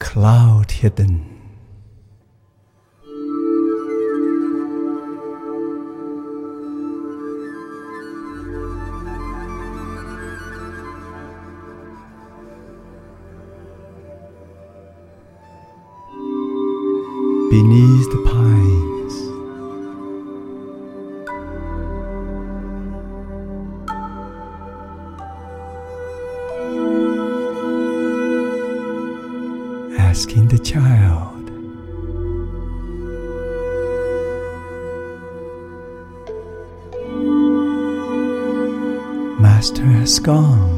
cloud hidden. Beneath the pines, asking the child, Master has gone,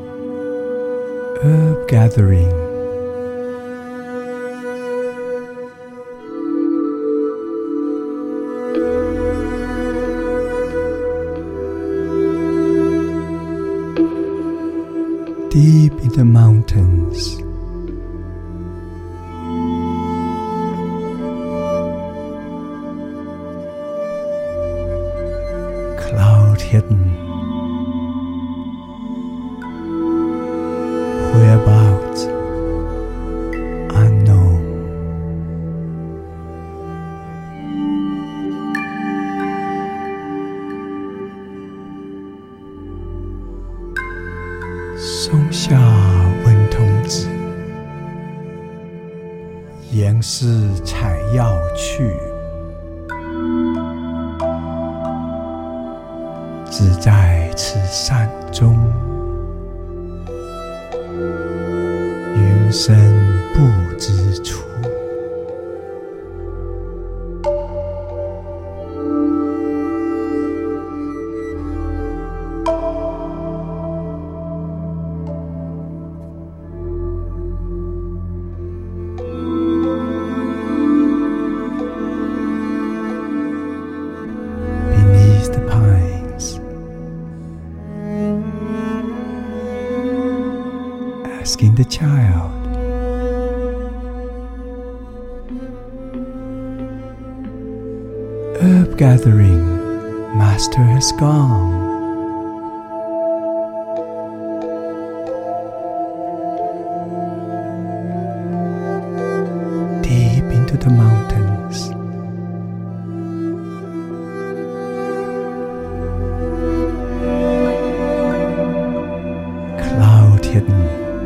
herb gathering. Deep in the mountains, cloud hidden, whereabouts unknown.松下文童子，言师采药去，只在此山中，云深不知处。Asking the child, herb gathering, Master has gone. Deep into the mountains, cloud hidden,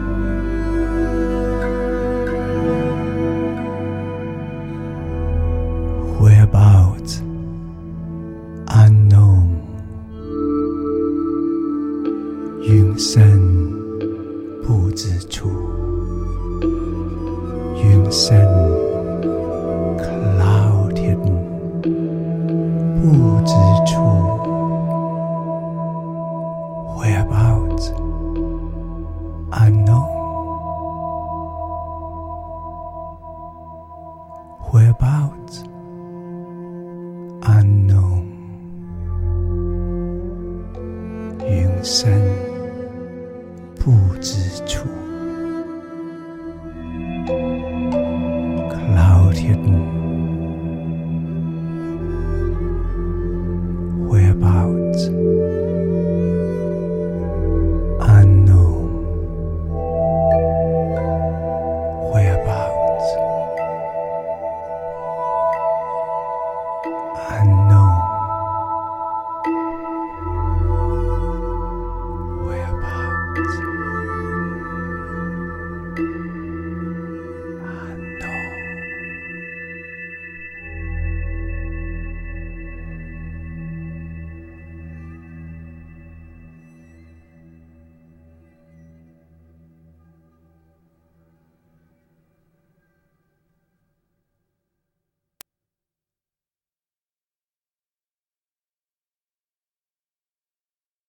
whereabouts unknown. 云深不知处，云深